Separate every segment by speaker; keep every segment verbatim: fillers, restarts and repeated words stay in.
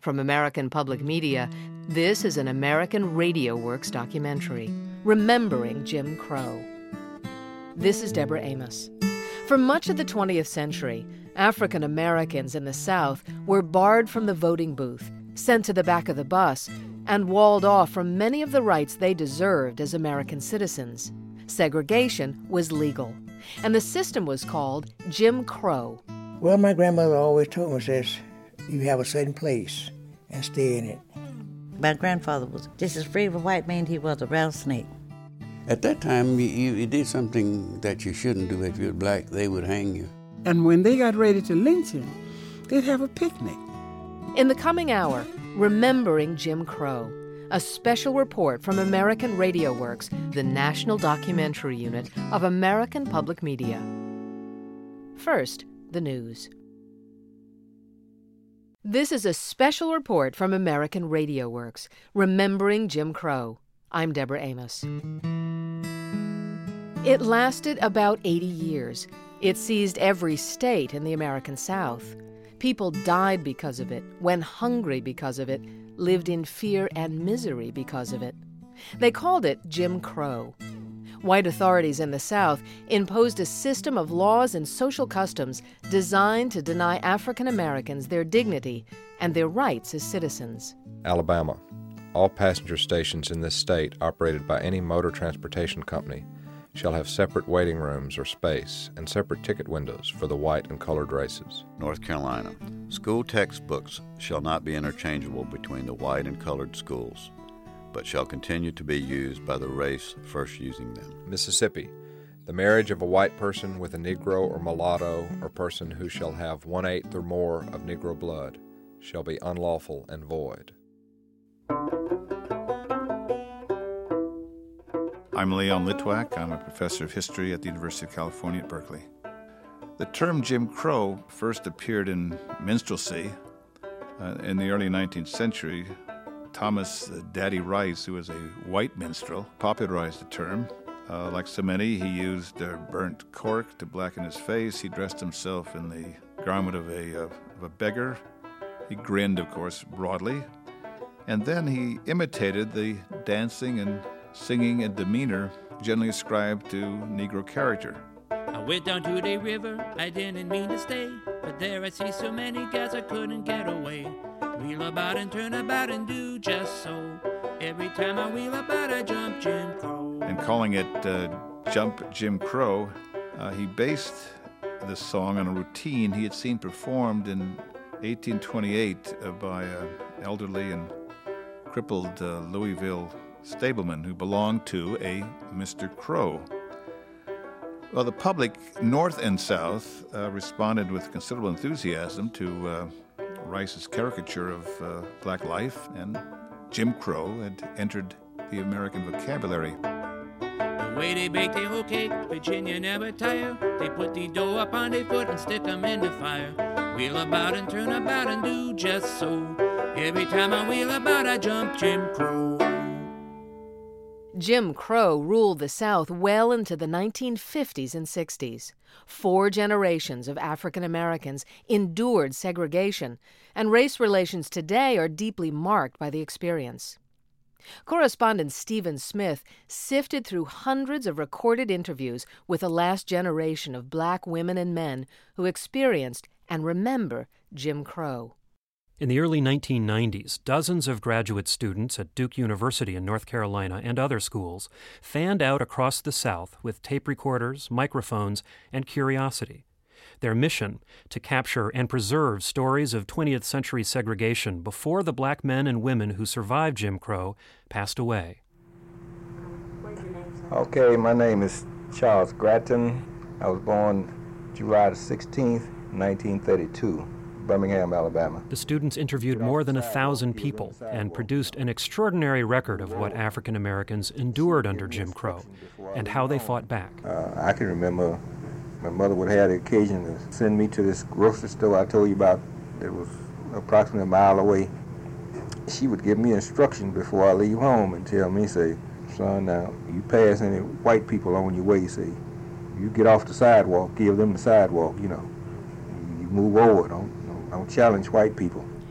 Speaker 1: From American Public Media, this is an American Radio Works documentary, Remembering Jim Crow. This is Deborah Amos. For much of the twentieth century, African Americans in the South were barred from the voting booth, sent to the back of the bus, and walled off from many of the rights they deserved as American citizens. Segregation was legal, and the system was called Jim Crow.
Speaker 2: Well, my grandmother always told me, says, you have a certain place and stay in it.
Speaker 3: My grandfather was just as free of a white man he was a rattlesnake.
Speaker 4: At that time, you, you did something that you shouldn't do. If you're black, they would hang you.
Speaker 5: And when they got ready to lynch him, they'd have a picnic.
Speaker 1: In the coming hour, Remembering Jim Crow, a special report from American Radio Works, the national documentary unit of American Public Media. First, the news. This is a special report from American Radio Works, Remembering Jim Crow. I'm Deborah Amos. It lasted about eighty years. It seized every state in the American South. People died because of it, went hungry because of it, lived in fear and misery because of it. They called it Jim Crow. White authorities in the South imposed a system of laws and social customs designed to deny African Americans their dignity and their rights as citizens.
Speaker 6: Alabama. All passenger stations in this state operated by any motor transportation company shall have separate waiting rooms or space and separate ticket windows for the white and colored races.
Speaker 7: North Carolina. School textbooks shall not be interchangeable between the white and colored schools, but shall continue to be used by the race first using them.
Speaker 6: Mississippi. The marriage of a white person with a Negro or mulatto or person who shall have one-eighth or more of Negro blood shall be unlawful and void.
Speaker 8: I'm Leon Litwack. I'm a professor of history at the University of California at Berkeley. The term Jim Crow first appeared in minstrelsy uh, in the early nineteenth century. Thomas uh, Daddy Rice, who was a white minstrel, popularized the term. Uh, like so many, he used uh, burnt cork to blacken his face. He dressed himself in the garment of a, uh, of a beggar. He grinned, of course, broadly. And then he imitated the dancing and singing and demeanor generally ascribed to Negro character.
Speaker 9: I went down to the river, I didn't mean to stay, but there I see so many guys I couldn't get away. Wheel about and turn about and do just so. Every time I wheel about, I jump Jim Crow.
Speaker 8: And calling it uh, Jump Jim Crow, uh, he based the song on a routine he had seen performed in eighteen twenty-eight uh, by an elderly and crippled uh, Louisville stableman who belonged to a Mister Crow. Well, the public, North and South, uh, responded with considerable enthusiasm to uh, Rice's caricature of uh, black life, and Jim Crow had entered the American vocabulary.
Speaker 9: The way they bake their whole cake, Virginia never tire. They put the dough up on their foot and stick 'em in the fire. Wheel about and turn about and do just so. Every time I wheel about, I jump Jim Crow.
Speaker 1: Jim Crow ruled the South well into the nineteen fifties and sixties. Four generations of African Americans endured segregation, and race relations today are deeply marked by the experience. Correspondent Stephen Smith sifted through hundreds of recorded interviews with the last generation of black women and men who experienced and remember Jim Crow.
Speaker 10: In the early nineteen nineties, dozens of graduate students at Duke University in North Carolina and other schools fanned out across the South with tape recorders, microphones, and curiosity. Their mission, to capture and preserve stories of twentieth century segregation before the black men and women who survived Jim Crow passed away.
Speaker 11: Okay, my name is Charles Gratton. I was born July the sixteenth, nineteen thirty-two. Birmingham, Alabama.
Speaker 10: The students interviewed more than a thousand people and produced an extraordinary record of what African Americans endured under Jim Crow and how they fought back.
Speaker 11: Uh, I can remember my mother would have the occasion to send me to this grocery store I told you about that was approximately a mile away. She would give me instructions before I leave home and tell me, say, son, now, you pass any white people on your way, say, you get off the sidewalk, give them the sidewalk, you know. You move over, don't Don't challenge white people.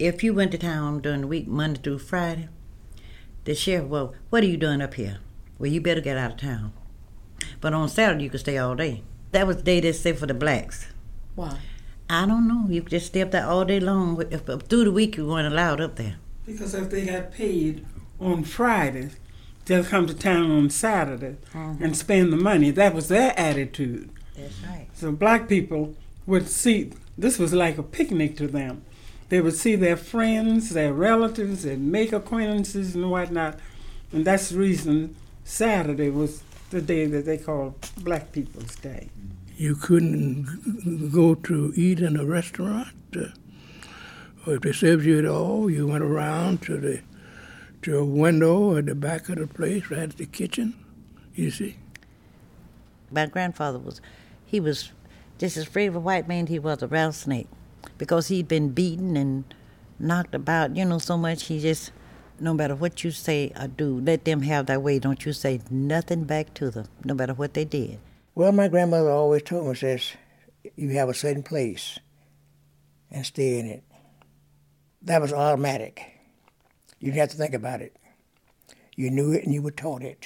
Speaker 3: If you went to town during the week, Monday through Friday, the sheriff, well, what are you doing up here? Well, you better get out of town. But on Saturday, you could stay all day. That was the day they said for the blacks.
Speaker 5: Why?
Speaker 3: I don't know. You could just stay up there all day long. If, if, through the week, you weren't allowed up there.
Speaker 5: Because if they got paid on Fridays, they'll come to town on Saturday mm-hmm. and spend the money. That was their attitude.
Speaker 3: That's right.
Speaker 5: So black people would see, this was like a picnic to them. They would see their friends, their relatives, and make acquaintances and whatnot. And that's the reason Saturday was the day that they called Black People's Day.
Speaker 2: You couldn't go to eat in a restaurant. Uh, or if they served you at all, you went around to the to a window at the back of the place, right at the kitchen, you see.
Speaker 3: My grandfather was, he was just as afraid of a white man he was a rattlesnake. Because he'd been beaten and knocked about, you know, so much, he just, no matter what you say or do, let them have their way. Don't you say nothing back to them, no matter what they did.
Speaker 2: Well, my grandmother always told me, says, you have a certain place and stay in it. That was automatic. You didn't have to think about it. You knew it and you were taught it.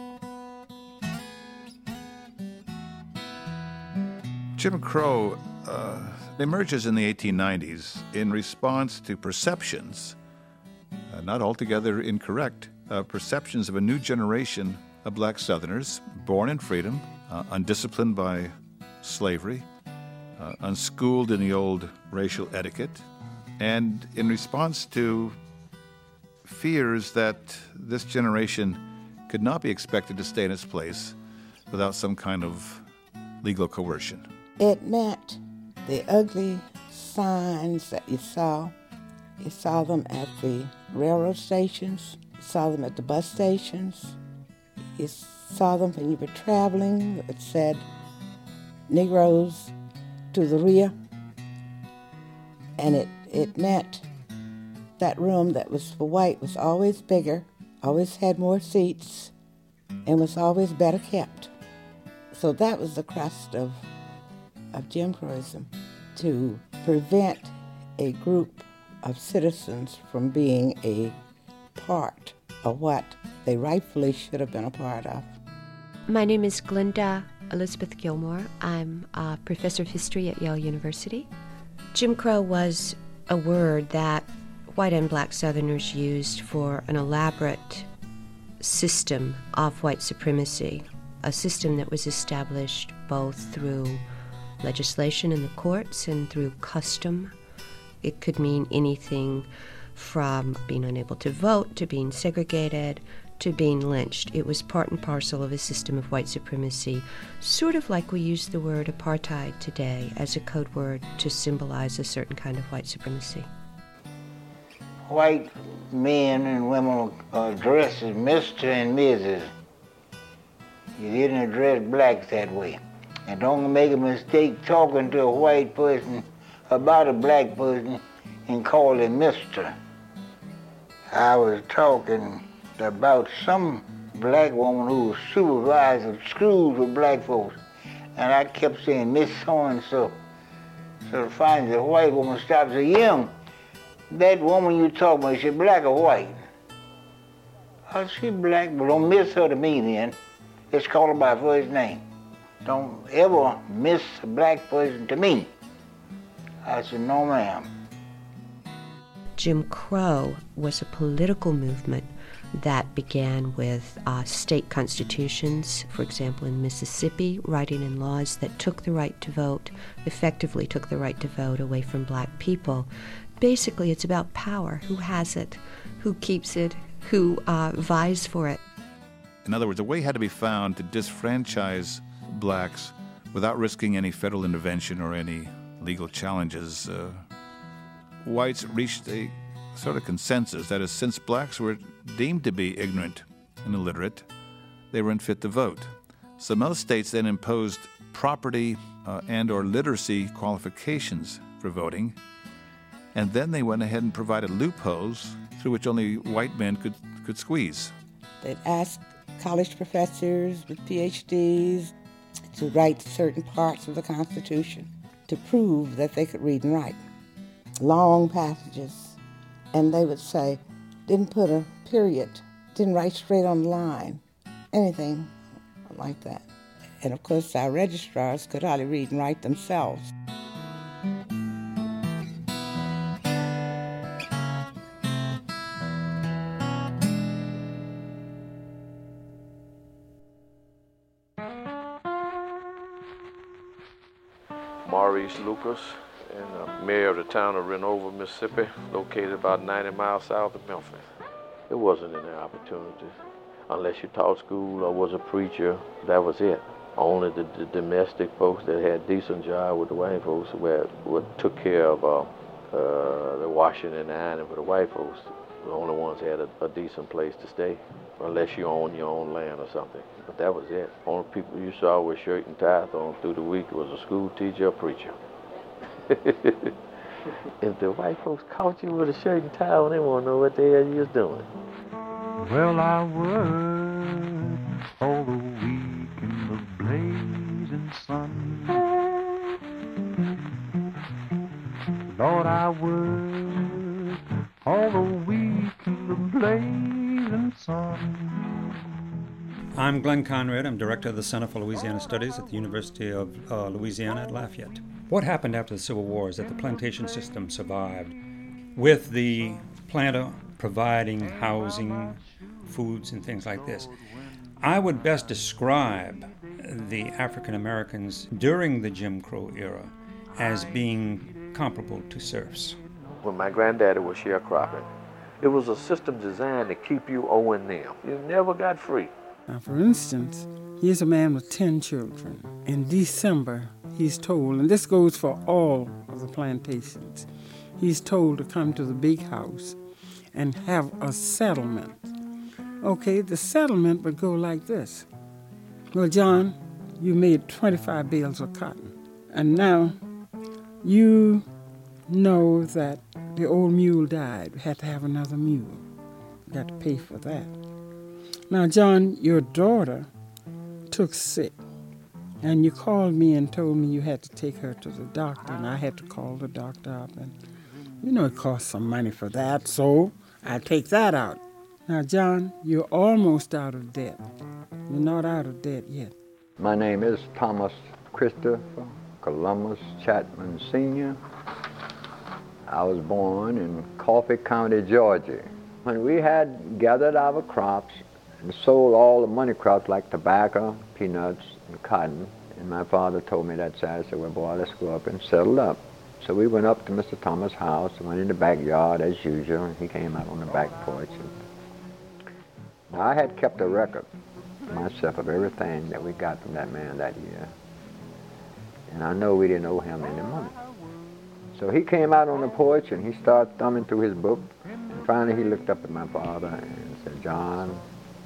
Speaker 8: Jim Crow uh, emerges in the eighteen nineties in response to perceptions, uh, not altogether incorrect, uh, perceptions of a new generation of black Southerners born in freedom, uh, undisciplined by slavery, uh, unschooled in the old racial etiquette, and in response to fears that this generation could not be expected to stay in its place without some kind of legal coercion.
Speaker 12: It meant the ugly signs that you saw. You saw them at the railroad stations, you saw them at the bus stations, you saw them when you were traveling. It said, Negroes to the rear. And it, it meant that room that was for white was always bigger, always had more seats, and was always better kept. So that was the crust of, of Jim Crowism, to prevent a group of citizens from being a part of what they rightfully should have been a part of.
Speaker 13: My name is Glenda Elizabeth Gilmore. I'm a professor of history at Yale University. Jim Crow was a word that white and black Southerners used for an elaborate system of white supremacy, a system that was established both through legislation in the courts and through custom. It could mean anything from being unable to vote to being segregated to being lynched. It was part and parcel of a system of white supremacy, sort of like we use the word apartheid today as a code word to symbolize a certain kind of white supremacy.
Speaker 14: White men and women are addressed as Mister and Missus You didn't address blacks that way. And don't make a mistake talking to a white person about a black person and call him Mister I was talking about some black woman who was supervising schools with black folks, and I kept saying Miss So-and-so. So finally the white woman stopped and said, Young, that woman you talking about, is she black or white? I said, she black, but don't miss her to me then. Let's call her by her first name. Don't ever miss a black person to me. I said, no ma'am.
Speaker 13: Jim Crow was a political movement that began with uh, state constitutions, for example, in Mississippi, writing in laws that took the right to vote, effectively took the right to vote away from black people. Basically, it's about power. Who has it? Who keeps it? Who uh, vies for it?
Speaker 8: In other words, a way had to be found to disfranchise blacks without risking any federal intervention or any legal challenges. Uh, whites reached a sort of consensus that is, since blacks were deemed to be ignorant and illiterate, they were unfit to vote. So most states then imposed property uh, and or literacy qualifications for voting, and then they went ahead and provided loopholes through which only white men could, could squeeze.
Speaker 12: They'd ask college professors with P H Ds to write certain parts of the Constitution to prove that they could read and write. Long passages and they would say, didn't put a period, didn't write straight on the line, anything like that. And of course, our registrars could hardly read and write themselves.
Speaker 15: Maurice Lucas, and I'm mayor of the town of Renovo, Mississippi, located about ninety miles south of Memphis. It wasn't any opportunity. Unless you taught school or was a preacher, that was it. Only the, the domestic folks that had decent job with the white folks where what took care of uh, uh, the washing and the ironing for the white folks. The only ones had a, a decent place to stay, unless you own your own land or something. But that was it. Only people you saw with shirt and tie on through the week was a school teacher or preacher. If the white folks caught you with a shirt and tie on, they won't know what the hell you was doing.
Speaker 16: Well, I worked all the week in the blazing sun. Lord, I worked all the week in the blazing sun.
Speaker 10: I'm Glenn Conrad. I'm director of the Center for Louisiana Studies at the University of uh, Louisiana at Lafayette. What happened after the Civil War is that the plantation system survived, with the planter providing housing, foods, and things like this. I would best describe the African Americans during the Jim Crow era as being comparable to serfs.
Speaker 15: When my granddaddy was sharecropping, it was a system designed to keep you owing them. You never got free.
Speaker 5: Now, for instance, here's a man with ten children. In December, he's told, and this goes for all of the plantations, he's told to come to the big house and have a settlement. Okay, the settlement would go like this. Well, John, you made twenty-five bales of cotton, and now you know that the old mule died. We had to have another mule. We got to pay for that. Now, John, your daughter took sick, and you called me and told me you had to take her to the doctor, and I had to call the doctor up, and you know it costs some money for that, so I take that out. Now, John, you're almost out of debt. You're not out of debt yet.
Speaker 17: My name is Thomas Christopher Columbus Chapman Senior I was born in Coffee County, Georgia. When we had gathered our crops and sold all the money crops like tobacco, peanuts, and cotton, and my father told me that side, I said, well, boy, let's go up and settle up. So we went up to Mister Thomas' house and went in the backyard as usual, and he came out on the back porch. And now, I had kept a record myself of everything that we got from that man that year. And I know we didn't owe him any money. So he came out on the porch and he started thumbing through his book. And finally he looked up at my father and said, John,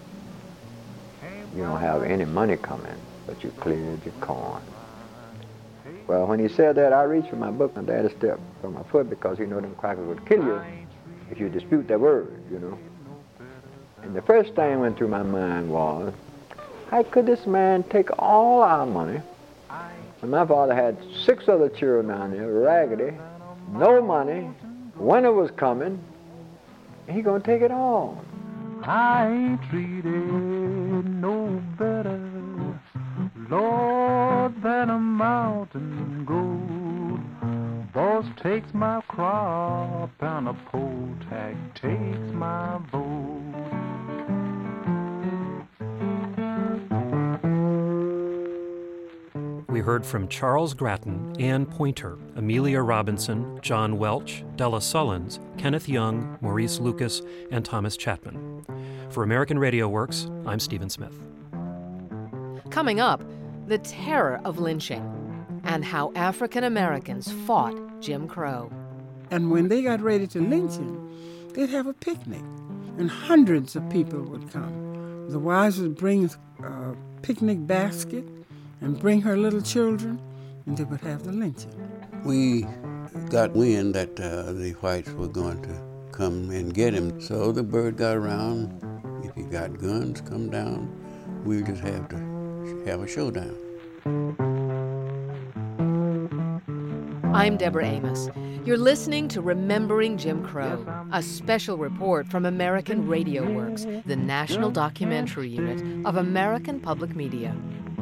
Speaker 17: you don't have any money coming, but you cleared your corn. Well, when he said that, I reached for my book, and Daddy stepped from my foot because he knew them crackers would kill you if you dispute that word, you know. And the first thing that went through my mind was, how could this man take all our money? And my father had six other children down there, raggedy, no money, winter was coming, and he gonna take it all.
Speaker 16: I ain't treated no better, Lord, than a mountain goat. Boss takes my crop and a pole tag takes my vote.
Speaker 10: We heard from Charles Grattan, Ann Pointer, Amelia Robinson, John Welch, Della Sullins, Kenneth Young, Maurice Lucas, and Thomas Chapman. For American Radio Works, I'm Stephen Smith.
Speaker 1: Coming up, the terror of lynching and how African Americans fought Jim Crow.
Speaker 5: And when they got ready to lynch him, they'd have a picnic, and hundreds of people would come. The wives would bring a picnic basket and bring her little children, and they would have the lynching.
Speaker 4: We got wind that uh, the whites were going to come and get him, so the bird got around. If you got guns, come down. We'll just have to have a showdown.
Speaker 1: I'm Deborah Amos. You're listening to Remembering Jim Crow, a special report from American Radio Works, the national documentary unit of American Public Media.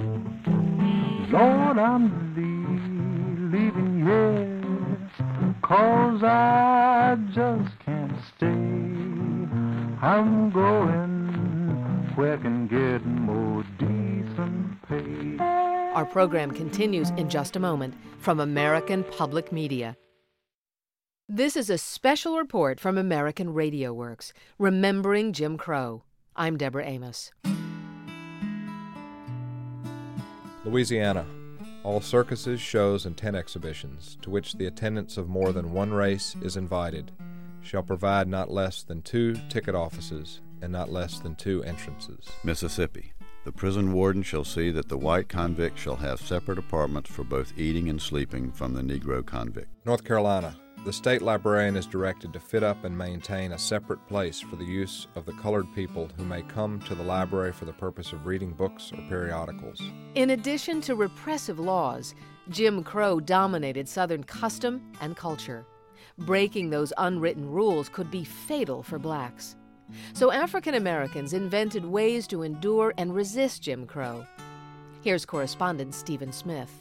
Speaker 16: Lord, I'm leaving here, 'cause I just can't stay. I'm going where I can get more decent pay.
Speaker 1: Our program continues in just a moment from American Public Media. This is a special report from American Radio Works, Remembering Jim Crow. I'm Deborah Amos.
Speaker 6: Louisiana. All circuses, shows, and tent exhibitions, to which the attendance of more than one race is invited, shall provide not less than two ticket offices and not less than two entrances.
Speaker 7: Mississippi. The prison warden shall see that the white convict shall have separate apartments for both eating and sleeping from the Negro convict.
Speaker 6: North Carolina. The state librarian is directed to fit up and maintain a separate place for the use of the colored people who may come to the library for the purpose of reading books or periodicals.
Speaker 1: In addition to repressive laws, Jim Crow dominated Southern custom and culture. Breaking those unwritten rules could be fatal for blacks. So African Americans invented ways to endure and resist Jim Crow. Here's correspondent Stephen Smith.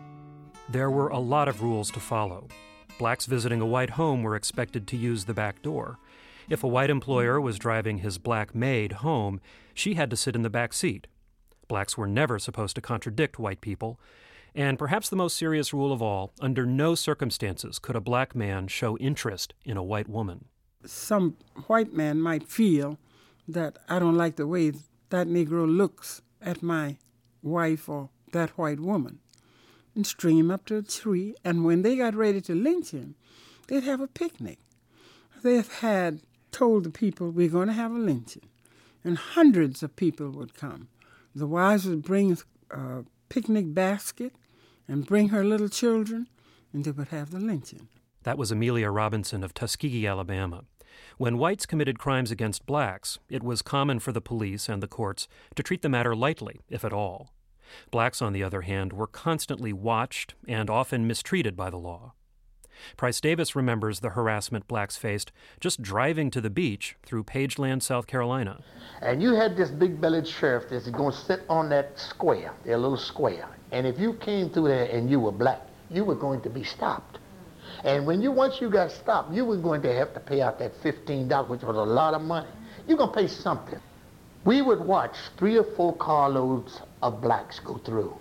Speaker 10: There were a lot of rules to follow. Blacks visiting a white home were expected to use the back door. If a white employer was driving his black maid home, she had to sit in the back seat. Blacks were never supposed to contradict white people. And perhaps the most serious rule of all, under no circumstances could a black man show interest in a white woman.
Speaker 5: Some white man might feel that I don't like the way that Negro looks at my wife or that white woman, and string him up to a tree, and when they got ready to lynch him, they'd have a picnic. They've had told the people, we're going to have a lynching, and hundreds of people would come. The wives would bring a picnic basket and bring her little children, and they would have the lynching.
Speaker 10: That was Amelia Robinson of Tuskegee, Alabama. When whites committed crimes against blacks, it was common for the police and the courts to treat the matter lightly, if at all. Blacks, on the other hand, were constantly watched and often mistreated by the law. Price Davis remembers the harassment blacks faced just driving to the beach through Pageland, South Carolina.
Speaker 18: And you had this big-bellied sheriff that's going to sit on that square, their little square. And if you came through there and you were black, you were going to be stopped. And when you once you got stopped, you were going to have to pay out that fifteen dollars, which was a lot of money. You're going to pay something. We would watch three or four carloads of blacks go through.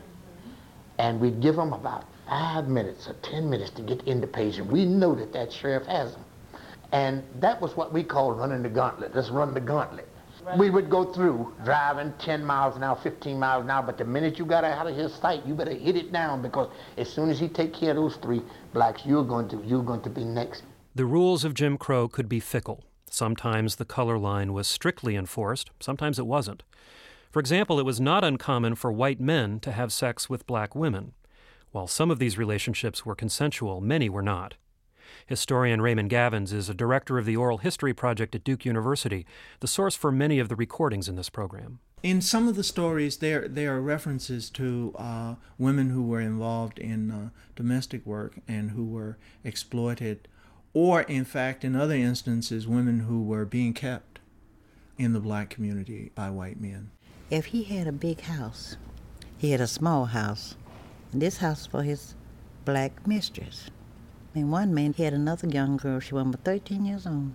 Speaker 18: And we'd give them about five minutes or ten minutes to get into Pageland. We know that that sheriff has them. And that was what we called running the gauntlet. Let's run the gauntlet. Right. We would go through driving ten miles an hour, fifteen miles an hour, but the minute you got out of his sight, you better hit it down, because as soon as he take care of those three blacks, you're going to, you're going to be next.
Speaker 10: The rules of Jim Crow could be fickle. Sometimes the color line was strictly enforced, sometimes it wasn't. For example, it was not uncommon for white men to have sex with black women. While some of these relationships were consensual, many were not. Historian Raymond Gavins is a director of the Oral History Project at Duke University, the source for many of the recordings in this program.
Speaker 19: In some of the stories, there there are references to uh, women who were involved in uh, domestic work and who were exploited, or in fact, in other instances, women who were being kept in the black community by white men.
Speaker 3: If he had a big house, he had a small house, and this house was for his black mistress. And one man, he had another young girl, she was about thirteen years old,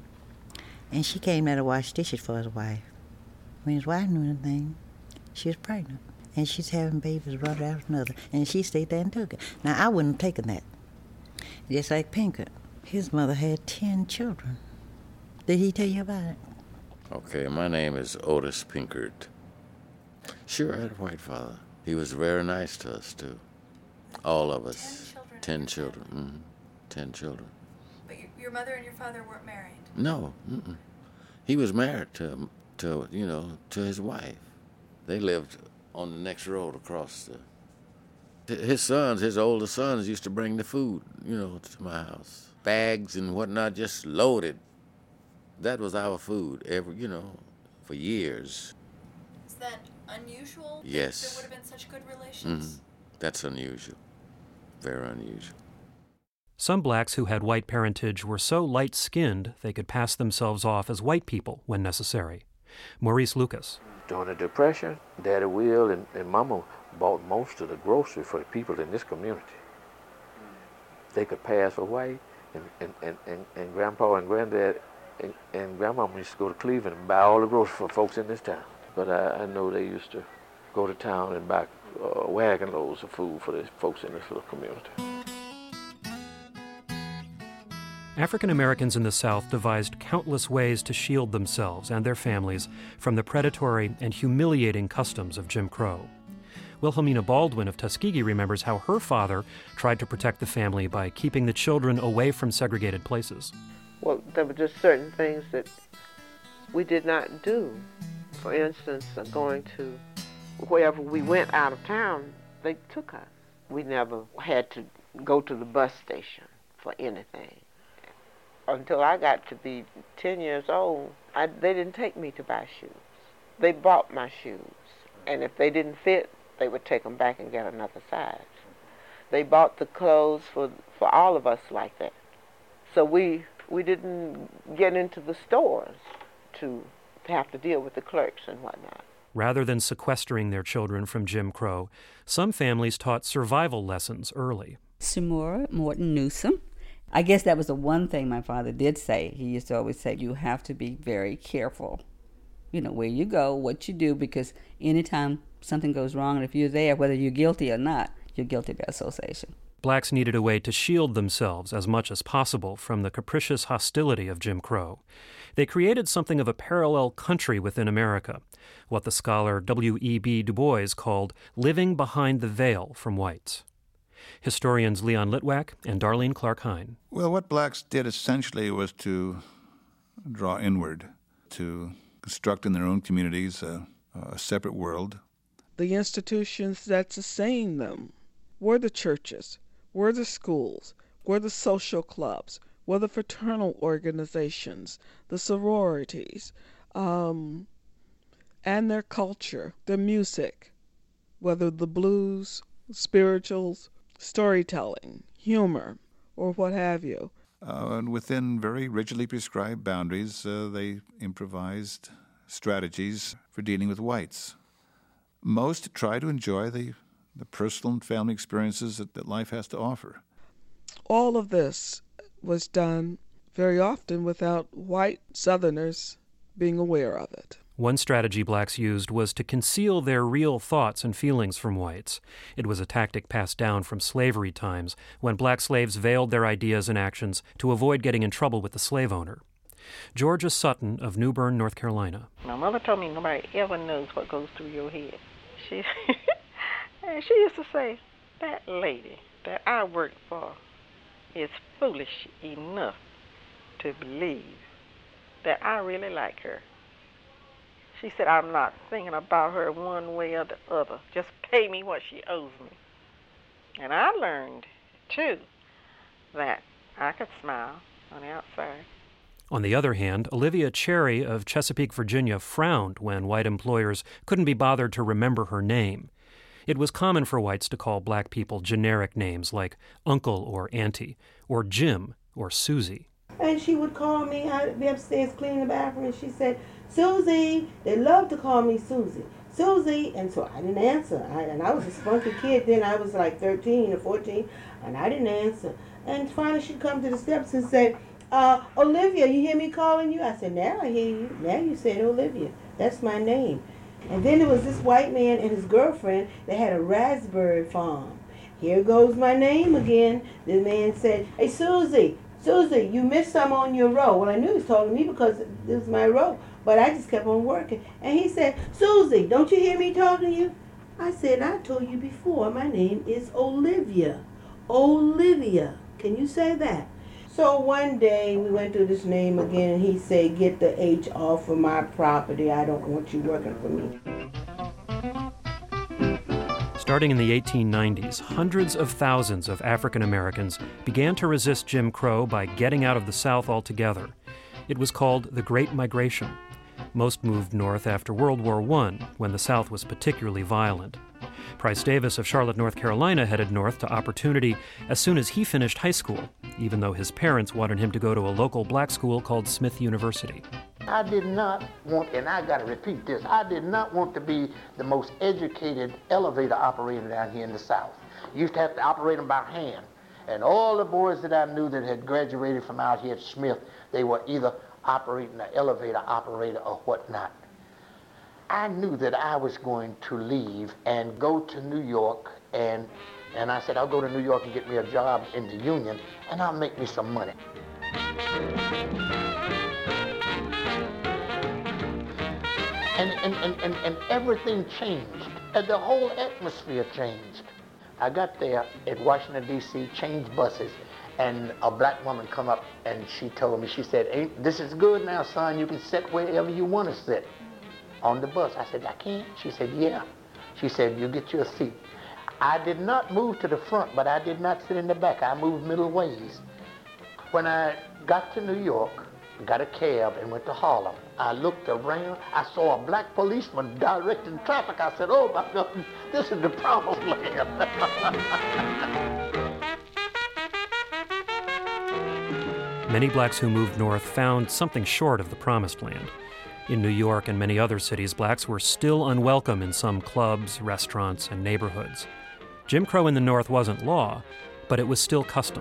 Speaker 3: and she came there to wash dishes for his wife. When his wife knew anything, she was pregnant, and she's having babies one after another, and she stayed there and took it. Now, I wouldn't have taken that. Just like Pinkett, his mother had ten children. Did he tell you about it?
Speaker 20: Okay, my name is Otis Pinkert. Sure, I had a white father. He was very nice to us, too. All of us. Ten children. Ten children. Mm-hmm. Ten children.
Speaker 21: But your mother and your father weren't married?
Speaker 20: No. Mm-mm. He was married to, to, you know, to his wife. They lived on the next road across the... His sons, his older sons, used to bring the food, you know, to my house. Bags and whatnot, just loaded. That was our food, every, you know, for years.
Speaker 21: Is that unusual?
Speaker 20: Yes.
Speaker 21: There would have been such good relations?
Speaker 20: Mm-hmm. That's unusual. Very unusual.
Speaker 10: Some blacks who had white parentage were so light-skinned they could pass themselves off as white people when necessary. Maurice Lucas.
Speaker 15: During the Depression, Daddy Will and, and Mama bought most of the grocery for the people in this community. They could pass for white, and, and, and, and, and Grandpa and Granddad and, and Grandmama used to go to Cleveland and buy all the groceries for folks in this town. But I, I know they used to go to town and buy uh, wagon loads of food for the folks in this little community.
Speaker 10: African Americans in the South devised countless ways to shield themselves and their families from the predatory and humiliating customs of Jim Crow. Wilhelmina Baldwin of Tuskegee remembers how her father tried to protect the family by keeping the children away from segregated places.
Speaker 9: Well, there were just certain things that we did not do. For instance, going to wherever we went out of town, they took us. We never had to go to the bus station for anything. Until I got to be ten years old, I, they didn't take me to buy shoes. They bought my shoes, and if they didn't fit, they would take them back and get another size. They bought the clothes for, for all of us like that. So we, we didn't get into the stores to have to deal with the clerks and whatnot.
Speaker 10: Rather than sequestering their children from Jim Crow, some families taught survival lessons early.
Speaker 22: Samora Morton Newsom. I guess that was the one thing my father did say. He used to always say, you have to be very careful, you know, where you go, what you do, because anytime something goes wrong, and if you're there, whether you're guilty or not, you're guilty by association.
Speaker 10: Blacks needed a way to shield themselves as much as possible from the capricious hostility of Jim Crow. They created something of a parallel country within America, what the scholar W E B Du Bois called living behind the veil from whites. Historians Leon Litwack and Darlene Clark Hine.
Speaker 8: Well, what blacks did essentially was to draw inward, to construct in their own communities a, a separate world.
Speaker 23: The institutions that sustained them were the churches, were the schools, were the social clubs, were the fraternal organizations, the sororities, um, and their culture, their music, whether the blues, spirituals, storytelling, humor, or what have you.
Speaker 8: Uh, and within very rigidly prescribed boundaries, uh, they improvised strategies for dealing with whites. Most try to enjoy the, the personal and family experiences that, that life has to offer.
Speaker 23: All of this was done very often without white Southerners being aware of it.
Speaker 10: One strategy blacks used was to conceal their real thoughts and feelings from whites. It was a tactic passed down from slavery times, when black slaves veiled their ideas and actions to avoid getting in trouble with the slave owner. Georgia Sutton of New Bern, North Carolina.
Speaker 24: My mother told me nobody ever knows what goes through your head. She, she used to say, that lady that I work for is foolish enough to believe that I really like her. She said, I'm not thinking about her one way or the other. Just pay me what she owes me. And I learned, too, that I could smile on the outside.
Speaker 10: On the other hand, Olivia Cherry of Chesapeake, Virginia, frowned when white employers couldn't be bothered to remember her name. It was common for whites to call black people generic names like Uncle or Auntie, or Jim or Susie.
Speaker 25: And she would call me, I'd be upstairs cleaning the bathroom, and she said, Susie. They loved to call me Susie. Susie. And so I didn't answer. I, and I was a spunky kid then. I was like thirteen or fourteen, and I didn't answer. And finally she'd come to the steps and say, uh, Olivia, you hear me calling you? I said, now I hear you. Now you said Olivia. That's my name. And then there was this white man and his girlfriend that had a raspberry farm. Here goes my name again. The man said, hey, Susie, Susie, you missed some on your row. Well, I knew he was talking to me because it was my row, but I just kept on working. And he said, Susie, don't you hear me talking to you? I said, I told you before, my name is Olivia. Olivia. Can you say that? So one day we went through this name again, and he said, get the H off of my property. I don't want you working for me.
Speaker 10: Starting in the eighteen nineties, hundreds of thousands of African Americans began to resist Jim Crow by getting out of the South altogether. It was called the Great Migration. Most moved north after World War One, when the South was particularly violent. Price Davis of Charlotte, North Carolina headed north to Opportunity as soon as he finished high school. even though his parents wanted him to go to a local black school called Smith University.
Speaker 18: I did not want, and I got to repeat this, I did not want to be the most educated elevator operator down here in the South. You used to have to operate them by hand. And all the boys that I knew that had graduated from out here at Smith, they were either operating an elevator operator or whatnot. I knew that I was going to leave and go to New York, and and I said, I'll go to New York and get me a job in the union, and I'll make me some money. And, and, and, and, and everything changed, and the whole atmosphere changed. I got there at Washington, D C, changed buses, and a black woman come up and she told me, she said, Ain't, this is good now, son, you can sit wherever you want to sit on the bus. I said, I can't? She said, yeah. She said, you get you a seat. I did not move to the front, but I did not sit in the back. I moved middle ways. When I got to New York, got a cab and went to Harlem, I looked around, I saw a black policeman directing traffic. I said, oh my God, this is the promised land.
Speaker 10: Many blacks who moved north found something short of the promised land. In New York and many other cities, blacks were still unwelcome in some clubs, restaurants, and neighborhoods. Jim Crow in the North wasn't law, but it was still custom.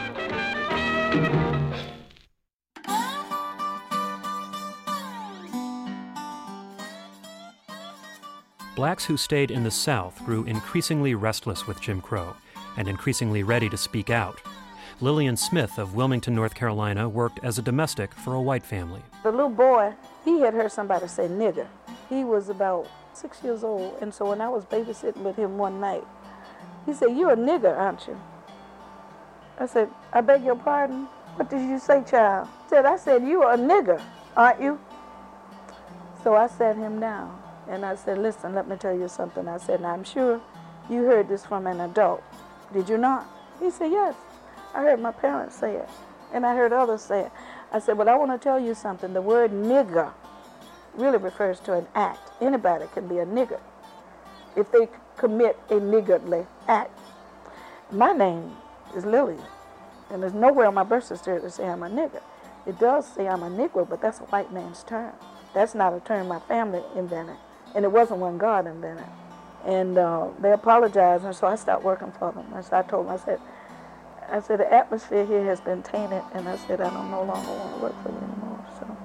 Speaker 10: Blacks who stayed in the South grew increasingly restless with Jim Crow and increasingly ready to speak out. Lillian Smith of Wilmington, North Carolina, worked as a domestic for a white family.
Speaker 24: The little boy, he had heard somebody say nigger. He was about six years old, and so when I was babysitting with him one night, he said, you're a nigger, aren't you? I said, I beg your pardon? What did you say, child? He said, I said, you are a nigger, aren't you? So I sat him down, and I said, listen, let me tell you something. I said, now, I'm sure you heard this from an adult. Did you not? He said, yes. I heard my parents say it, and I heard others say it. I said, but I want to tell you something. The word nigger really refers to an act. Anybody can be a nigger if they commit a niggardly act. My name is Lillian, and there's nowhere on my birth certificate to say I'm a nigger. It does say I'm a Negro, but that's a white man's term. That's not a term my family invented, and it wasn't one God invented. And uh, they apologized, and so I stopped working for them. And so I told them, I said, I said, the atmosphere here has been tainted, and I said, I don't no longer want to work for you anymore, so.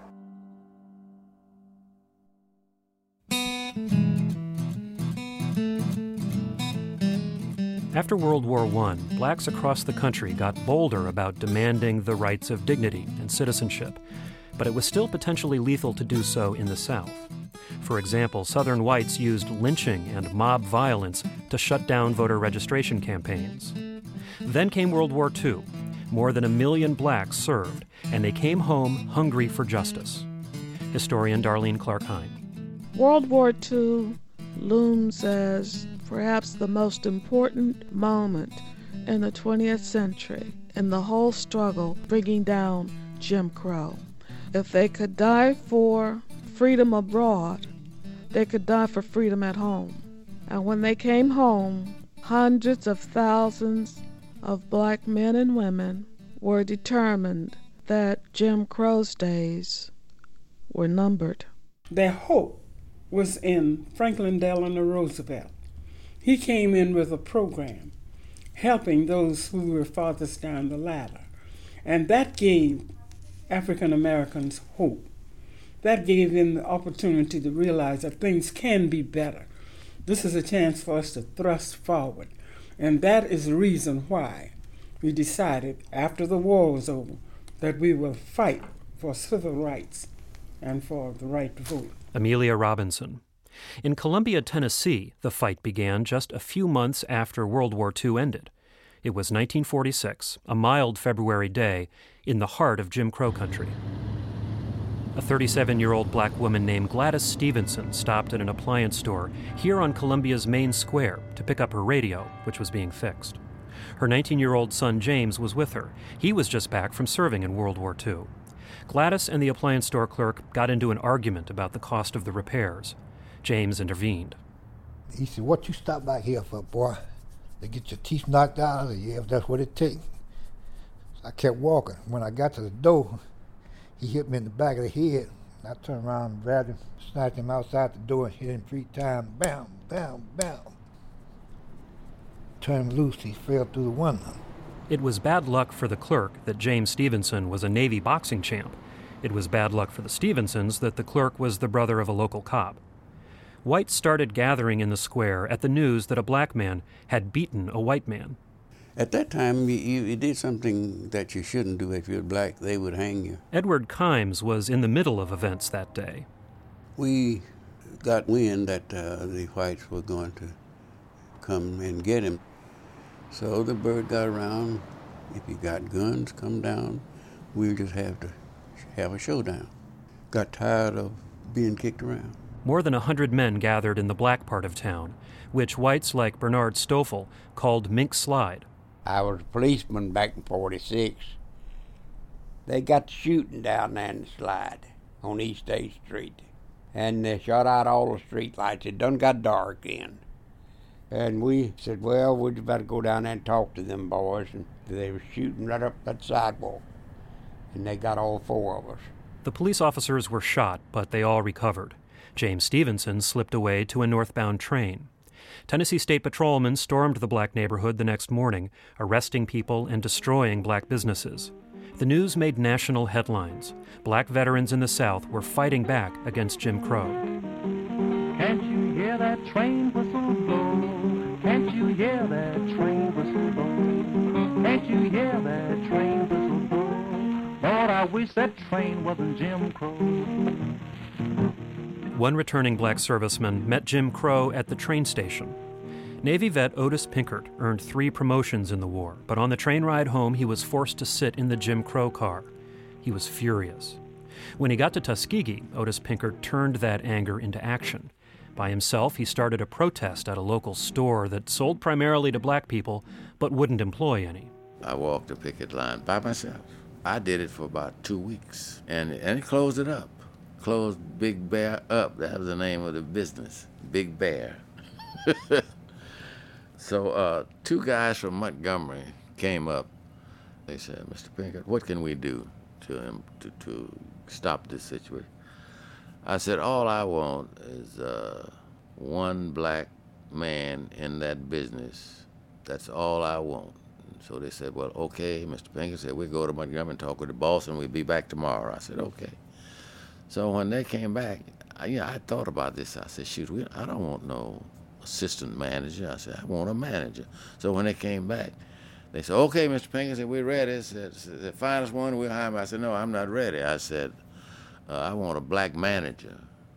Speaker 10: After World War One, blacks across the country got bolder about demanding the rights of dignity and citizenship, but it was still potentially lethal to do so in the South. For example, Southern whites used lynching and mob violence to shut down voter registration campaigns. Then came World War Two. More than a million blacks served, and they came home hungry for justice. Historian Darlene Clark-Hine.
Speaker 23: World War Two looms as perhaps the most important moment in the twentieth century in the whole struggle bringing down Jim Crow. If they could die for freedom abroad, they could die for freedom at home. And when they came home, hundreds of thousands of black men and women were determined that Jim Crow's days were numbered.
Speaker 5: Their hope was in Franklin Delano Roosevelt. He came in with a program helping those who were farthest down the ladder. And that gave African Americans hope. That gave them the opportunity to realize that things can be better. This is a chance for us to thrust forward. And that is the reason why we decided, after the war was over, that we will fight for civil rights and for the right to vote.
Speaker 10: Amelia Robinson. In Columbia, Tennessee, the fight began just a few months after World War Two ended. It was nineteen forty-six, a mild February day, in the heart of Jim Crow country. A thirty-seven-year-old black woman named Gladys Stevenson stopped at an appliance store here on Columbia's main square to pick up her radio, which was being fixed. Her nineteen-year-old son James was with her. He was just back from serving in World War Two. Gladys and the appliance store clerk got into an argument about the cost of the repairs. James intervened.
Speaker 2: He said, what you stop back here for, boy? To get your teeth knocked out? I said, yeah, if that's what it takes. I kept walking. When I got to the door, he hit me in the back of the head. I turned around and grabbed him, snatched him outside the door, and hit him three times. Bam, bam, bam. Turned him loose, he fell through the window.
Speaker 10: It was bad luck for the clerk that James Stevenson was a Navy boxing champ. It was bad luck for the Stevensons that the clerk was the brother of a local cop. Whites started gathering in the square at the news that a black man had beaten a white man.
Speaker 4: At that time, you, you did something that you shouldn't do. If you're black, they would hang you.
Speaker 10: Edward Kimes was in the middle of events that day.
Speaker 4: We got wind that uh, the whites were going to come and get him. So the bird got around. If you got guns, come down. We'll just have to have a showdown. Got tired of being kicked around.
Speaker 10: More than a hundred men gathered in the black part of town, which whites like Bernard Stoffel called Mink Slide.
Speaker 11: I was a policeman back in forty-six. They got the shooting down there in the slide on East eighth Street. And they shut out all the street lights. It done got dark in. And we said, well, we just better go down there and talk to them boys. And they were shooting right up that sidewalk. And they got all four of us.
Speaker 10: The police officers were shot, but they all recovered. James Stevenson slipped away to a northbound train. Tennessee State Patrolmen stormed the black neighborhood the next morning, arresting people and destroying black businesses. The news made national headlines. Black veterans in the South were fighting back against Jim Crow.
Speaker 16: Can't you hear that train whistle blow? Can't you hear that train whistle blow? Can't you hear that train whistle blow? Lord, I wish that train wasn't Jim Crow.
Speaker 10: One returning black serviceman met Jim Crow at the train station. Navy vet Otis Pinkert earned three promotions in the war, but on the train ride home he was forced to sit in the Jim Crow car. He was furious. When he got to Tuskegee, Otis Pinkert turned that anger into action. By himself, he started a protest at a local store that sold primarily to black people, but wouldn't employ any.
Speaker 20: I walked the picket line by myself. I did it for about two weeks, and, and it closed it up. Closed Big Bear up. That was the name of the business, Big Bear. So uh, two guys from Montgomery came up. They said, Mister Pinkert, what can we do to, him, to, to stop this situation? I said, all I want is uh, one black man in that business. That's all I want. And so they said, well, okay. Mister Pinkert said, we'll go to Montgomery and talk with the boss, and we'll be back tomorrow. I said, okay. So when they came back, I, you know, I thought about this. I said, shoot, we, I don't want no assistant manager. I said, I want a manager. So when they came back, they said, okay, Mister Pinkert, said, we're ready. They said, said, find us one, we'll hire him. I said, no, I'm not ready. I said, uh, I want a black manager.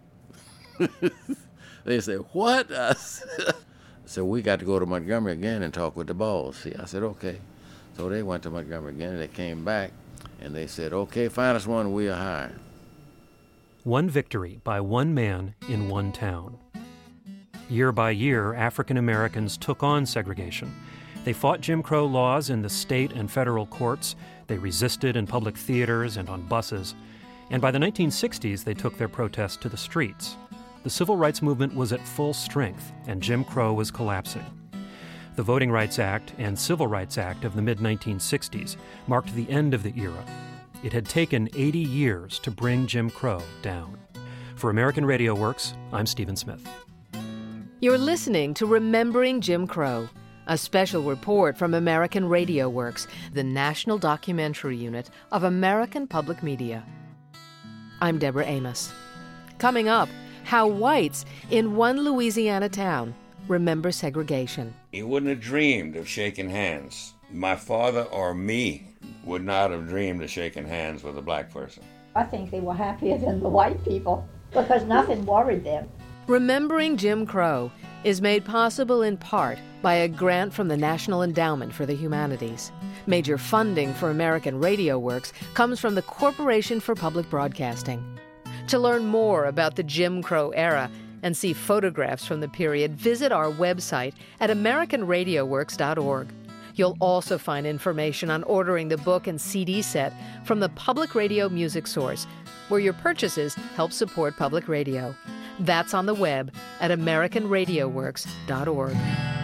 Speaker 20: They said, what? I said, so we got to go to Montgomery again and talk with the boss. See, I said, okay. So they went to Montgomery again, and they came back, and they said, okay, find us one, we'll hire him.
Speaker 10: One victory by one man in one town. Year by year, African Americans took on segregation. They fought Jim Crow laws in the state and federal courts. They resisted in public theaters and on buses. And by the nineteen sixties, they took their protests to the streets. The civil rights movement was at full strength, and Jim Crow was collapsing. The Voting Rights Act and Civil Rights Act of the mid nineteen sixties marked the end of the era. It had taken eighty years to bring Jim Crow down. For American Radio Works, I'm Stephen Smith.
Speaker 1: You're listening to Remembering Jim Crow, a special report from American Radio Works, the national documentary unit of American Public Media. I'm Deborah Amos. Coming up, how whites in one Louisiana town remember segregation.
Speaker 12: He wouldn't have dreamed of shaking hands. My father or me would not have dreamed of shaking hands with a black person.
Speaker 13: I think they were happier than the white people because nothing worried them.
Speaker 1: Remembering Jim Crow is made possible in part by a grant from the National Endowment for the Humanities. Major funding for American Radio Works comes from the Corporation for Public Broadcasting. To learn more about the Jim Crow era and see photographs from the period, visit our website at american radio works dot org. You'll also find information on ordering the book and C D set from the Public Radio Music Source, where your purchases help support public radio. That's on the web at american radio works dot org.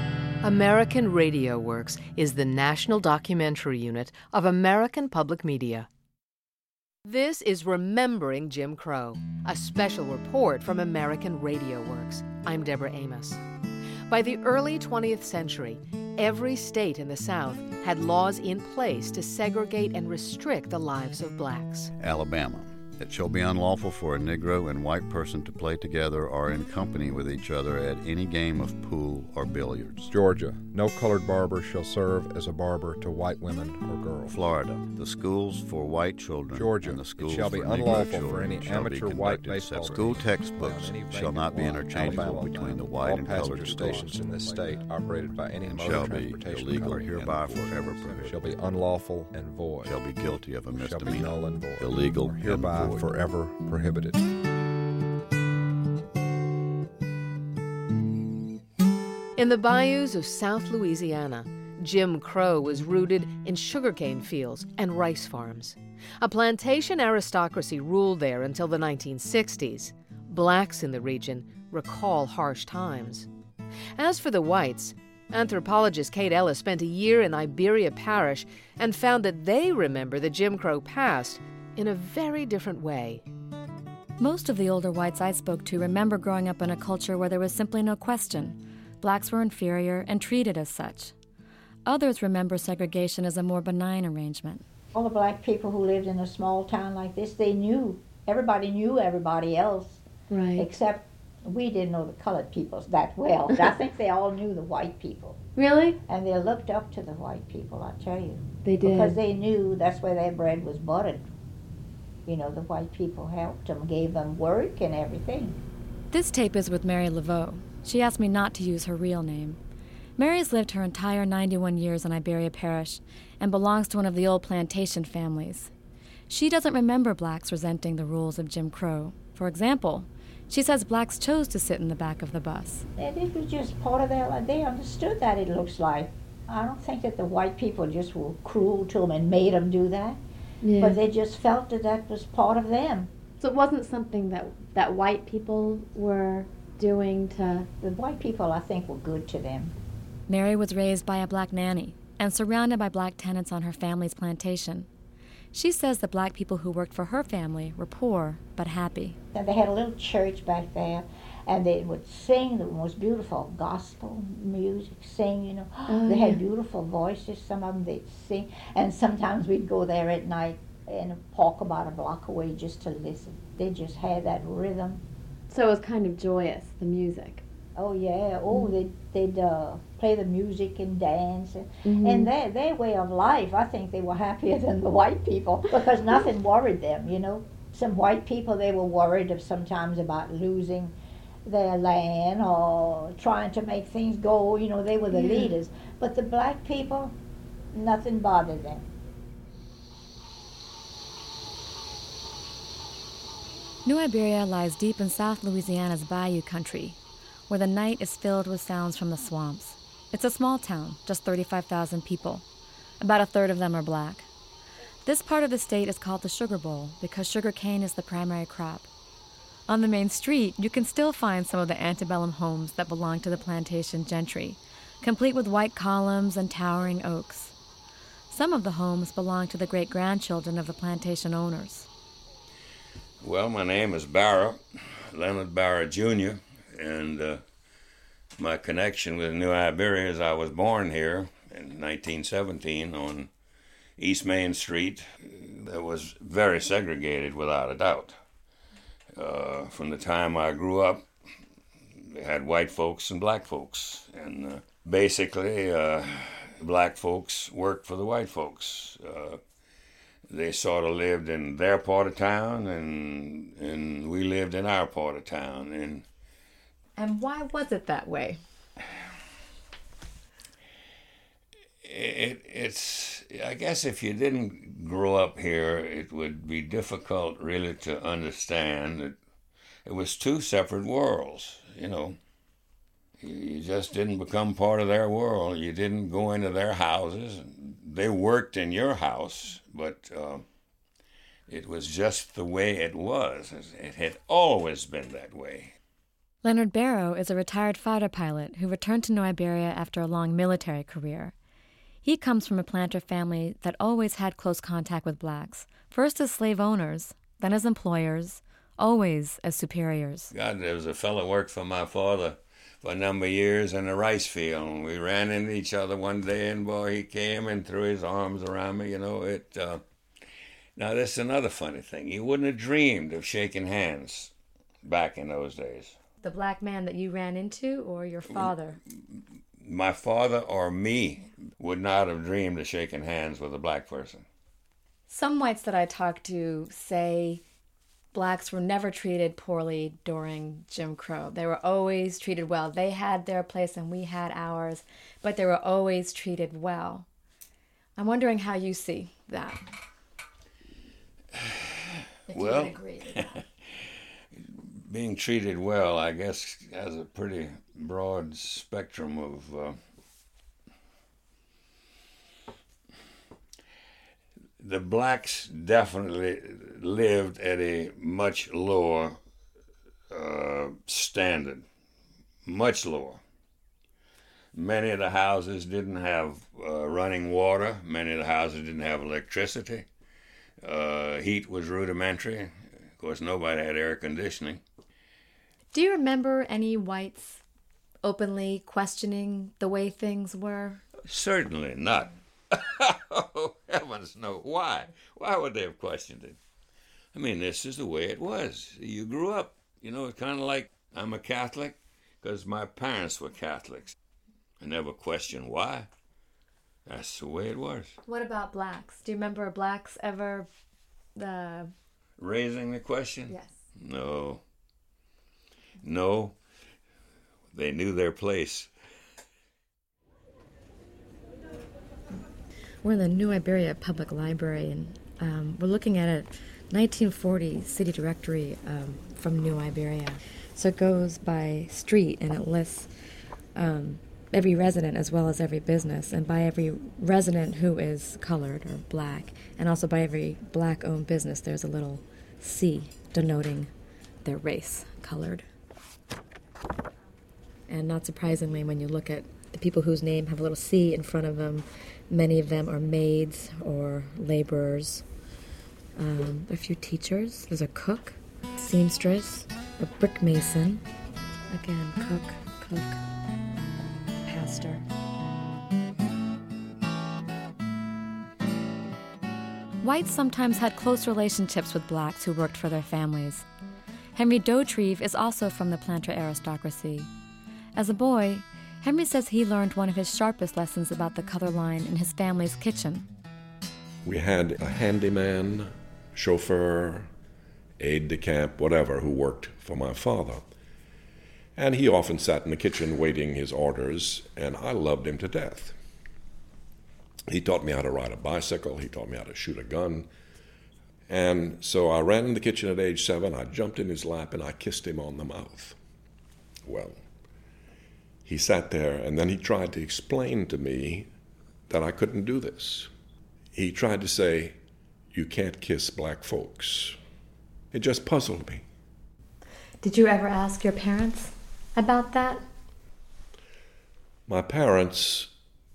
Speaker 1: American Radio Works is the national documentary unit of American Public Media. This is Remembering Jim Crow, a special report from American Radio Works. I'm Deborah Amos. By the early twentieth century, every state in the South had laws in place to segregate and restrict the lives of blacks.
Speaker 6: Alabama. It shall be unlawful for a Negro and white person to play together or in company with each other at any game of pool or billiards.
Speaker 7: Georgia. No colored barber shall serve as a barber to white women or girls.
Speaker 6: Florida. The schools for white children
Speaker 7: Georgia.
Speaker 6: and the schools
Speaker 7: it shall be
Speaker 6: for
Speaker 7: unlawful
Speaker 6: Negro
Speaker 7: for any
Speaker 6: children
Speaker 7: amateur white baseball
Speaker 6: separately. School textbooks shall not be interchangeable
Speaker 7: Alabama.
Speaker 6: between the white
Speaker 7: All
Speaker 6: and colored
Speaker 7: passenger
Speaker 6: schools.
Speaker 7: stations in this state operated by any
Speaker 6: and
Speaker 7: motor
Speaker 6: shall be
Speaker 7: transportation
Speaker 6: illegal
Speaker 7: company
Speaker 6: hereby
Speaker 7: and
Speaker 6: forever prohibited.
Speaker 7: shall be unlawful and void.
Speaker 6: Shall be guilty of a
Speaker 7: Shall be
Speaker 6: misdemeanor.
Speaker 7: null and void.
Speaker 6: Illegal and
Speaker 7: hereby
Speaker 6: void.
Speaker 7: forever prohibited.
Speaker 1: In the bayous of South Louisiana, Jim Crow was rooted in sugarcane fields and rice farms. A plantation aristocracy ruled there until the nineteen sixties. Blacks in the region recall harsh times. As for the whites, anthropologist Kate Ellis spent a year in Iberia Parish and found that they remember the Jim Crow past in a very different way.
Speaker 14: Most of the older whites I spoke to remember growing up in a culture where there was simply no question. Blacks were inferior and treated as such. Others remember segregation as a more benign arrangement.
Speaker 13: All the black people who lived in a small town like this, they knew, everybody knew everybody else.
Speaker 17: Right.
Speaker 13: Except we didn't know the colored people that well. I think they all knew the white people.
Speaker 17: Really?
Speaker 13: And they looked up to the white people, I tell you.
Speaker 17: They did.
Speaker 13: Because they knew that's where their bread was buttered. You know, the white people helped them, gave them work and everything.
Speaker 14: This tape is with Mary Laveau. She asked me not to use her real name. Mary's lived her entire ninety-one years in Iberia Parish and belongs to one of the old plantation families. She doesn't remember blacks resenting the rules of Jim Crow. For example, she says blacks chose to sit in the back of the bus.
Speaker 13: And it was just part of their life. They understood that, it looks like. I don't think that the white people just were cruel to them and made them do that.
Speaker 17: Yeah.
Speaker 13: But they just felt that that was part of them.
Speaker 17: So it wasn't something that, that white people were doing to...
Speaker 13: The white people, I think, were good to them.
Speaker 14: Mary was raised by a black nanny and surrounded by black tenants on her family's plantation. She says the black people who worked for her family were poor but happy.
Speaker 13: And they had a little church back there, and they would sing the most beautiful gospel music, sing, you know.
Speaker 17: Oh,
Speaker 13: they
Speaker 17: yeah.
Speaker 13: had beautiful voices, some of them they'd sing. And sometimes we'd go there at night and park about a block away just to listen. They just had that rhythm.
Speaker 17: So it was kind of joyous, the music.
Speaker 13: Oh, yeah. Oh,
Speaker 17: Mm.
Speaker 13: they'd, they'd uh, play the music and dance. And,
Speaker 17: Mhm.
Speaker 13: and their, their way of life, I think they were happier than the white people because nothing worried them, you know. Some white people, they were worried of sometimes about losing their land or trying to make things go, you know, they were the
Speaker 17: Yeah.
Speaker 13: leaders. But the black people, nothing bothered them.
Speaker 14: New Iberia lies deep in South Louisiana's bayou country, where the night is filled with sounds from the swamps. It's a small town, just thirty-five thousand people. About a third of them are black. This part of the state is called the Sugar Bowl because sugar cane is the primary crop. On the main street, you can still find some of the antebellum homes that belonged to the plantation gentry, complete with white columns and towering oaks. Some of the homes belong to the great-grandchildren of the plantation owners.
Speaker 12: Well, my name is Barra, Leonard Barra Junior, and uh, my connection with New Iberia is I was born here in nineteen seventeen on East Main Street. That was very segregated, without a doubt. Uh, from the time I grew up, they had white folks and black folks, and uh, basically, uh, black folks worked for the white folks. Uh, They sort of lived in their part of town, and and we lived in our part of town. And
Speaker 1: And why was it that way?
Speaker 12: it it's I guess if you didn't grow up here, it would be difficult really to understand that it was two separate worlds. You know, you just didn't become part of their world. You didn't go into their houses. They worked in your house, but uh, it was just the way it was. It had always been that way.
Speaker 14: Leonard Barrow is a retired fighter pilot who returned to New Iberia after a long military career. He comes from a planter family that always had close contact with blacks, first as slave owners, then as employers, always as superiors.
Speaker 12: God, there was a fellow worked for my father for a number of years in the rice field, and we ran into each other one day, and boy, he came and threw his arms around me, you know. It. Uh... Now, this is another funny thing. You wouldn't have dreamed of shaking hands back in those days.
Speaker 14: The black man that you ran into, or your father?
Speaker 12: My father or me would not have dreamed of shaking hands with a black person.
Speaker 14: Some whites that I talk to say blacks were never treated poorly during Jim Crow. They were always treated well. They had their place and we had ours, but they were always treated well. I'm wondering how you see that. If
Speaker 12: Well,
Speaker 14: you would agree with that.
Speaker 12: Being treated well, I guess, has a pretty broad spectrum of uh, the blacks definitely lived at a much lower uh, standard, much lower. Many of the houses didn't have uh, running water. Many of the houses didn't have electricity. Uh, heat was rudimentary. Of course, nobody had air conditioning.
Speaker 14: Do you remember any whites openly questioning the way things were?
Speaker 12: Certainly not. Oh, heavens no. Why? Why would they have questioned it? I mean, this is the way it was. You grew up, you know, it's kind of like I'm a Catholic because my parents were Catholics. I never questioned why. That's the way it was.
Speaker 14: What about blacks? Do you remember blacks ever... Uh...
Speaker 12: Raising the question?
Speaker 14: Yes.
Speaker 12: No. No. They knew their place.
Speaker 14: We're in the New Iberia Public Library, and um, we're looking at a nineteen forty city directory um, from New Iberia. So it goes by street, and it lists um, every resident as well as every business, and by every resident who is colored or black, and also by every black-owned business, there's a little C denoting their race, colored. And not surprisingly, when you look at the people whose name have a little C in front of them, many of them are maids or laborers. Um, a few teachers. There's a cook, seamstress, a brick mason. Again, cook, cook, pastor. Whites sometimes had close relationships with blacks who worked for their families. Henry Dautrieve is also from the planter aristocracy. As a boy, Henry says he learned one of his sharpest lessons about the color line in his family's kitchen.
Speaker 3: We had a handyman, chauffeur, aide-de-camp, whatever, who worked for my father. And he often sat in the kitchen waiting his orders, and I loved him to death. He taught me how to ride a bicycle. He taught me how to shoot a gun. And so I ran in the kitchen at age seven. I jumped in his lap, and I kissed him on the mouth. Well, he sat there, and then he tried to explain to me that I couldn't do this. He tried to say, "You can't kiss black folks." It just puzzled me.
Speaker 14: Did you ever ask your parents about that?
Speaker 3: My parents,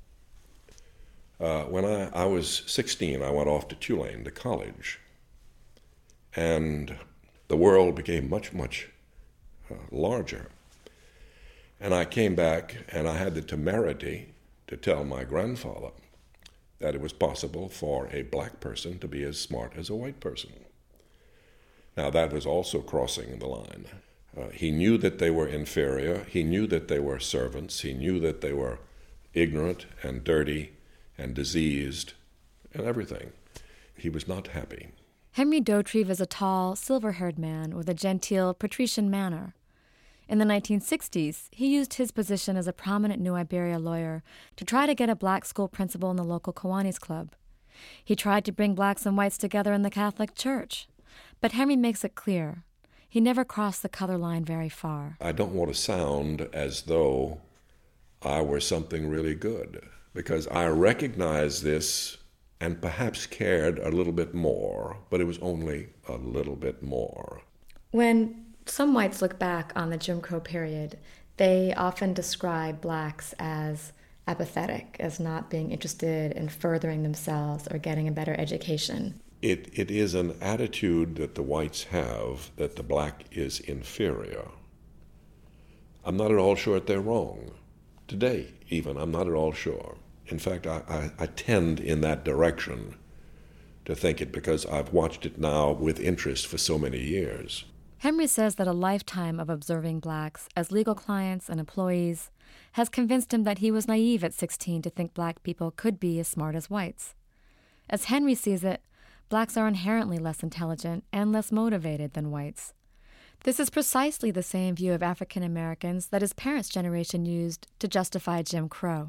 Speaker 3: uh, when I, I was sixteen, I went off to Tulane to college. And the world became much, much uh, larger. And I came back, and I had the temerity to tell my grandfather that it was possible for a black person to be as smart as a white person. Now, that was also crossing the line. Uh, he knew that they were inferior. He knew that they were servants. He knew that they were ignorant and dirty and diseased and everything. He was not happy.
Speaker 14: Henry Dautrieve is a tall, silver-haired man with a genteel, patrician manner. In the nineteen sixties, he used his position as a prominent New Iberia lawyer to try to get a black school principal in the local Kiwanis Club. He tried to bring blacks and whites together in the Catholic Church. But Henry makes it clear, he never crossed the color line very far.
Speaker 3: I don't want to sound as though I were something really good, because I recognize this and perhaps cared a little bit more, but it was only a little bit more.
Speaker 14: When some whites look back on the Jim Crow period. They often describe blacks as apathetic, as not being interested in furthering themselves or getting a better education.
Speaker 3: It, it is an attitude that the whites have that the black is inferior. I'm not at all sure that they're wrong. Today, even, I'm not at all sure. In fact, I, I, I tend in that direction to think it because I've watched it now with interest for so many years.
Speaker 14: Henry says that a lifetime of observing blacks as legal clients and employees has convinced him that he was naive at sixteen to think black people could be as smart as whites. As Henry sees it, blacks are inherently less intelligent and less motivated than whites. This is precisely the same view of African Americans that his parents' generation used to justify Jim Crow.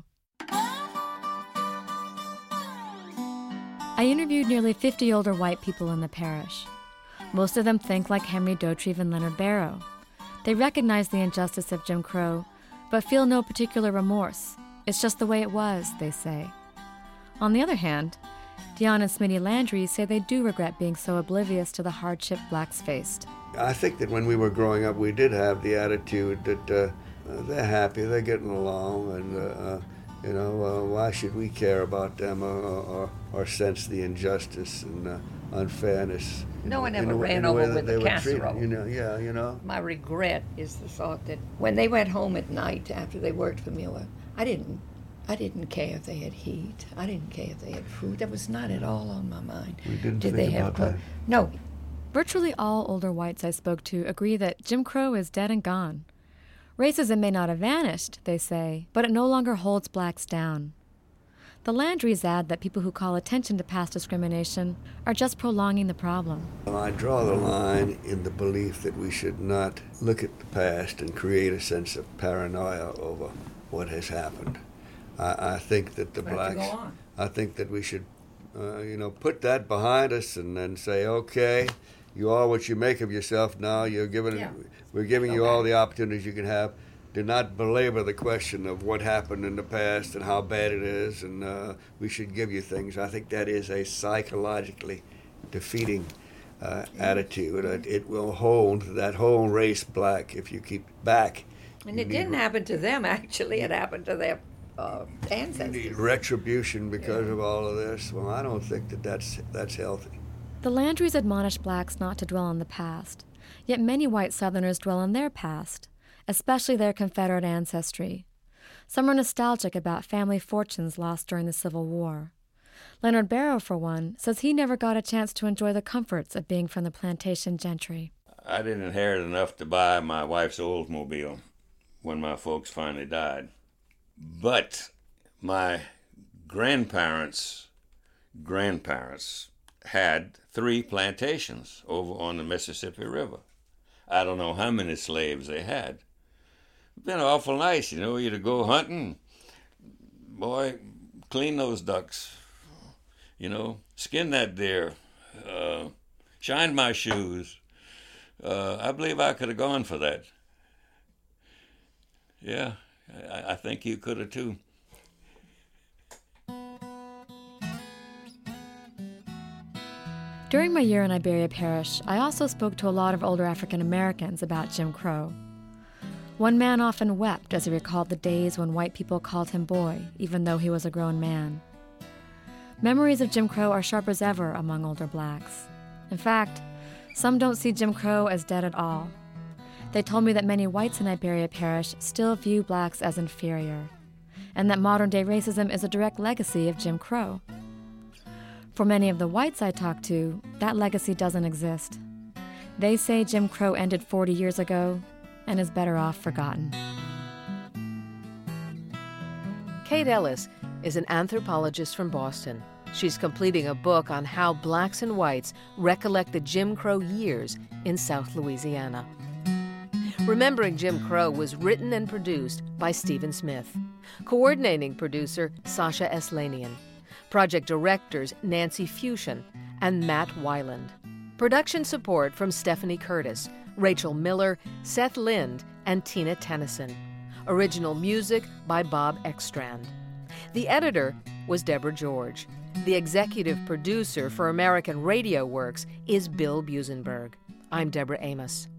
Speaker 14: I interviewed nearly fifty older white people in the parish. Most of them think like Henry Dautrieve and Leonard Barrow. They recognize the injustice of Jim Crow, but feel no particular remorse. It's just the way it was, they say. On the other hand, Dion and Smitty Landry say they do regret being so oblivious to the hardship blacks faced.
Speaker 4: I think that when we were growing up, we did have the attitude that uh, they're happy, they're getting along, and, uh, you know, uh, why should we care about them or, or, or sense the injustice and uh, unfairness?
Speaker 9: No one
Speaker 4: in
Speaker 9: ever
Speaker 4: the,
Speaker 9: ran
Speaker 4: in the
Speaker 9: over
Speaker 4: way that
Speaker 9: with
Speaker 4: they
Speaker 9: the
Speaker 4: were
Speaker 9: casserole.
Speaker 4: treated, you know, yeah, you know.
Speaker 9: My regret is the thought that when they went home at night after they worked for Miller, I didn't I didn't care if they had heat. I didn't care if they had food. That was not at all on my mind.
Speaker 4: We didn't
Speaker 9: Did
Speaker 4: think
Speaker 9: they
Speaker 4: about
Speaker 9: have clo-
Speaker 4: that.
Speaker 9: No.
Speaker 14: Virtually all older whites I spoke to agree that Jim Crow is dead and gone. Racism may not have vanished, they say, but it no longer holds blacks down. The Landrys add that people who call attention to past discrimination are just prolonging the problem.
Speaker 4: Well, I draw the line in the belief that we should not look at the past and create a sense of paranoia over what has happened. I, I think that the
Speaker 9: We have to
Speaker 4: blacks,
Speaker 9: go on.
Speaker 4: I think that we should, uh, you know, put that behind us and then say, okay, you are what you make of yourself now. You're giving,
Speaker 9: Yeah.
Speaker 4: we're giving you all the opportunities you can have. Do not belabor the question of what happened in the past and how bad it is, and uh, we should give you things. I think that is a psychologically defeating uh, attitude. It, it will hold that whole race black if you keep back.
Speaker 9: And it
Speaker 4: You need
Speaker 9: didn't happen to them, actually. It happened to their uh, ancestors.
Speaker 4: retribution because of all of this. Well, I don't think that that's, that's healthy.
Speaker 14: The Landrys admonish blacks not to dwell on the past, yet many white Southerners dwell on their past, especially their Confederate ancestry. Some are nostalgic about family fortunes lost during the Civil War. Leonard Barrow, for one, says he never got a chance to enjoy the comforts of being from the plantation gentry.
Speaker 12: I didn't inherit enough to buy my wife's Oldsmobile when my folks finally died. But my grandparents' grandparents had three plantations over on the Mississippi River. I don't know how many slaves they had. It's been awful nice, you know, you to go hunting. Boy, clean those ducks, you know, skin that deer, uh, shine my shoes. Uh, I believe I could have gone for that. Yeah, I, I think you could have too.
Speaker 14: During my year in Iberia Parish, I also spoke to a lot of older African Americans about Jim Crow. One man often wept as he recalled the days when white people called him boy, even though he was a grown man. Memories of Jim Crow are sharp as ever among older blacks. In fact, some don't see Jim Crow as dead at all. They told me that many whites in Iberia Parish still view blacks as inferior, and that modern-day racism is a direct legacy of Jim Crow. For many of the whites I talked to, that legacy doesn't exist. They say Jim Crow ended forty years ago and is better off forgotten.
Speaker 1: Kate Ellis is an anthropologist from Boston. She's completing a book on how blacks and whites recollect the Jim Crow years in South Louisiana. Remembering Jim Crow was written and produced by Stephen Smith. Coordinating producer Sasha Eslanian. Project directors Nancy Fusion and Matt Weiland. Production support from Stephanie Curtis, Rachel Miller, Seth Lind, and Tina Tennyson. Original music by Bob Ekstrand. The editor was Deborah George. The executive producer for American Radio Works is Bill Busenberg. I'm Deborah Amos.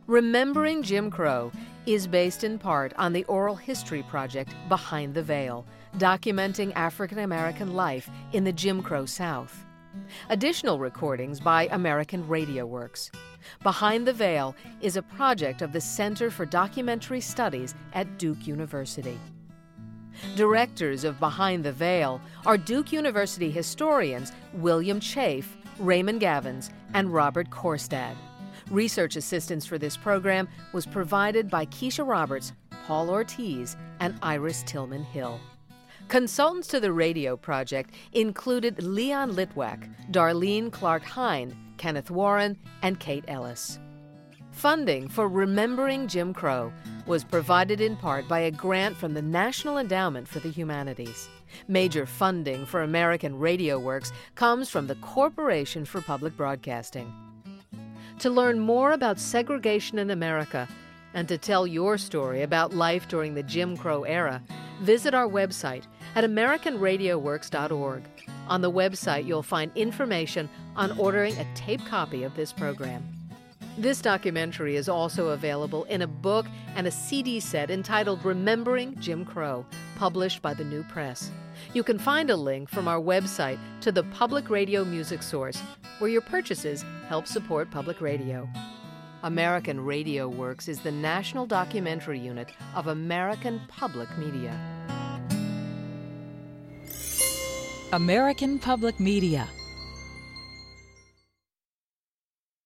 Speaker 1: Remembering Jim Crow is based in part on the oral history project Behind the Veil, documenting African American life in the Jim Crow South. Additional recordings by American Radio Works. Behind the Veil is a project of the Center for Documentary Studies at Duke University. Directors of Behind the Veil are Duke University historians William Chafe, Raymond Gavins, and Robert Korstad. Research assistance for this program was provided by Keisha Roberts, Paul Ortiz, and Iris Tillman Hill. Consultants to the radio project included Leon Litwack, Darlene Clark-Hine, Kenneth Warren, and Kate Ellis. Funding for Remembering Jim Crow was provided in part by a grant from the National Endowment for the Humanities. Major funding for American Radio Works comes from the Corporation for Public Broadcasting. To learn more about segregation in America and to tell your story about life during the Jim Crow era, visit our website at american radio works dot org. On the website, you'll find information on ordering a tape copy of this program. This documentary is also available in a book and a C D set entitled Remembering Jim Crow, published by the New Press. You can find a link from our website to the Public Radio Music Source, where your purchases help support public radio. American Radio Works is the national documentary unit of American Public Media.
Speaker 8: American Public Media